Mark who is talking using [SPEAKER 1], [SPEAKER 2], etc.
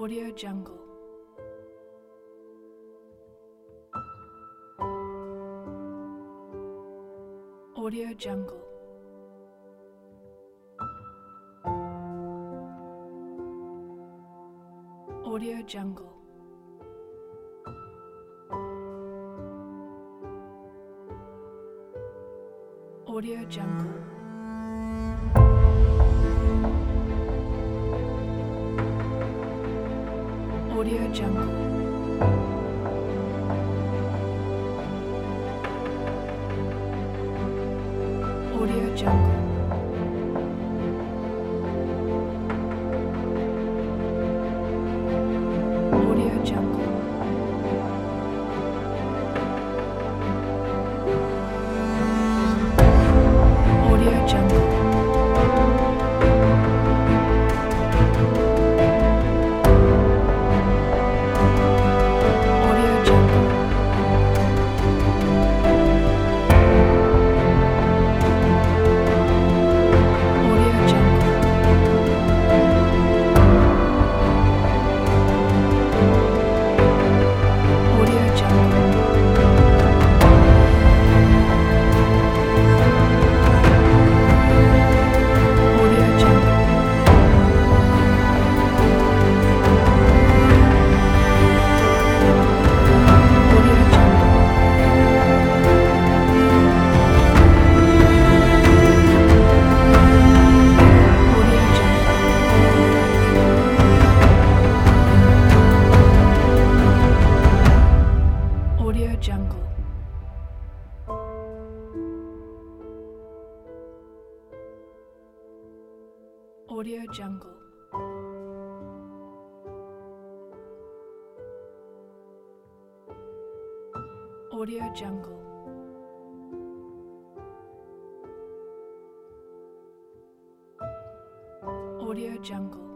[SPEAKER 1] Audio Jungle. Audio Jungle. Audio Jungle. Audio Jungle. Audio Jungle. Audio Jungle. Audio Jungle. Audio Jungle. Audio Jungle. Audio Jungle. Audio Jungle. Audio Jungle.